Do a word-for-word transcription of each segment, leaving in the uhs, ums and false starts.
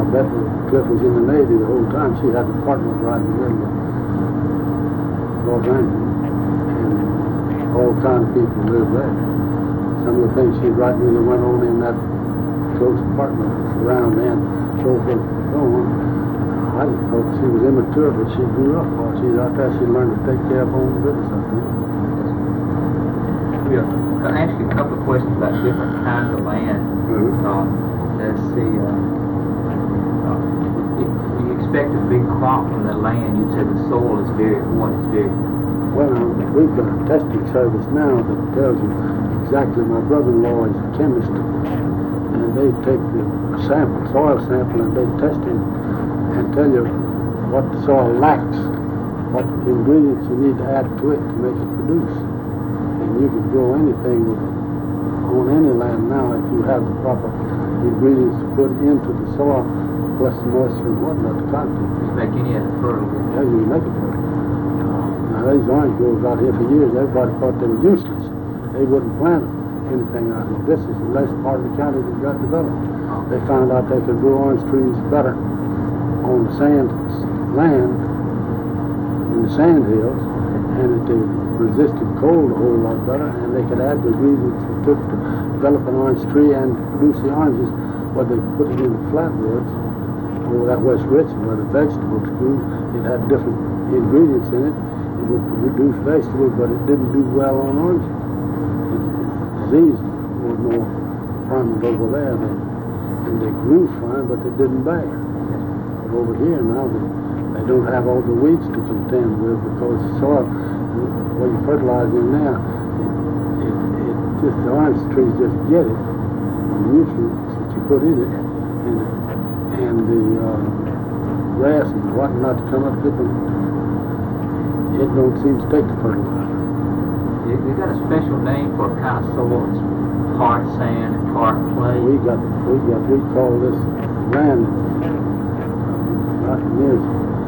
Ma Beth Cliff was in the Navy the whole time. She had an apartment right in the middle of Los Angeles, and all kinds of people lived there. Some of the things she'd write me that went on in that close apartment around then, so forth and so on. I just thought she was immature, but she grew up. While she was out there, she learned to take care of her own business, I think. Yeah. I'll ask you a couple of questions about different kinds of land. Mm-hmm. Um, let's see, uh, uh, if you expect a big crop from the land, you said the soil is very, one is very... Well, now, we've got a testing service now that tells you exactly. My brother-in-law is a chemist, and they take the sample, soil sample, and they test it and tell you what the soil lacks, what ingredients you need to add to it to make it produce. And you can grow anything with it on any land now if you have the proper ingredients to put into the soil, plus the moisture and whatnot, the content. Just make any of it fertile. Yeah, you can make it fertile. Now, these orange groves out here for years, everybody thought they were useless. They wouldn't plant anything out here. This is the last part of the county that got developed. They found out they could grow orange trees better on the sand land, in the sand hills, and that they resisted cold a whole lot better, and they could add the ingredients it took to develop an orange tree and produce the oranges, where they put it in the flatwoods, over that West Richmond where the vegetables grew. It had different ingredients in it. It would produce vegetables, but it didn't do well on oranges. Disease was more prominent over there, they, and they grew fine, but they didn't bear. But over here now, they, they don't have all the weeds to contend with, because the soil, where you fertilize in now, it, it, it just, the orange trees just get it, the nutrients that you put in it, and, and the uh, grass and whatnot to come up with them, it don't seem to take the fertilizer. You, you got a special name for a kind of soil? It's part sand and part clay? We got, we got, we call this land, uh, near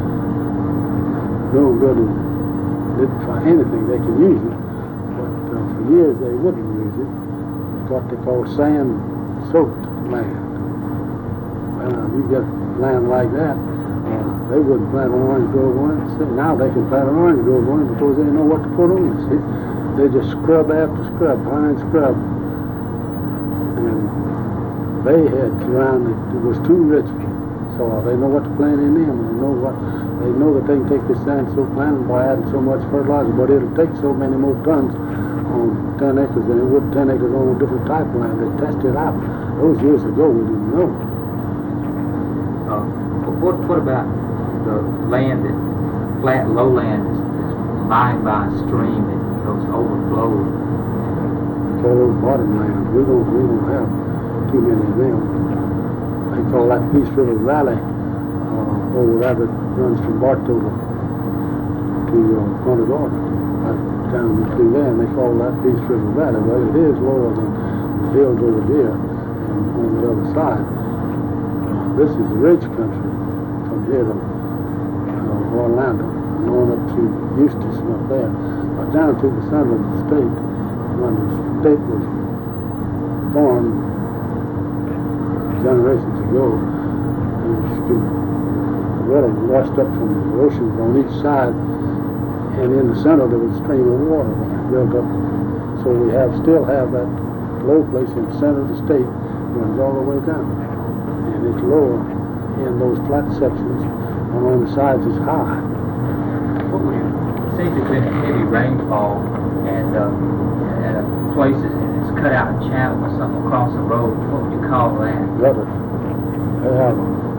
no good and didn't find anything they could use it, but uh, for years they wouldn't use it. It's what they call sand-soaked land. Well, now, you get land like that, uh, they wouldn't plant an orange grove on it. See, now they can plant an orange grove on it because they know what to put on it. See? They just scrub after scrub, fine scrub. And they had around it, it was too rich for soil. They know what to plant in them. They know what they know that they can take this sand soaked land by adding so much fertilizer, but it'll take so many more tons on ten acres than it would ten acres on a different type of land. They tested it out. Those years ago we didn't know. Uh, what what about the land that flat lowland is, is lined by a stream that goes overflowed? Call those bottom lands. We don't we don't have too many of them. They call that Peace River Valley, uh, over there that runs from Bartow to, to uh, Punta Gorda, right down through there, and they call that Peace River Valley. Well, it is lower than the hills over here and on the other side. Uh, this is the ridge country from here to uh, Orlando, and on up to Eustis and up there, but down to the center of the state. When the state was formed generations ago, it was water washed up from the oceans on each side, and in the center there was a stream of water built up. So we have still have that low place in the center of the state, runs all the way down, and it's lower in those flat sections, and on the sides it's high. What would you say there's been a heavy rainfall and uh, at places and it's cut out a channel or something across the road? What would you call that? Gutter. They have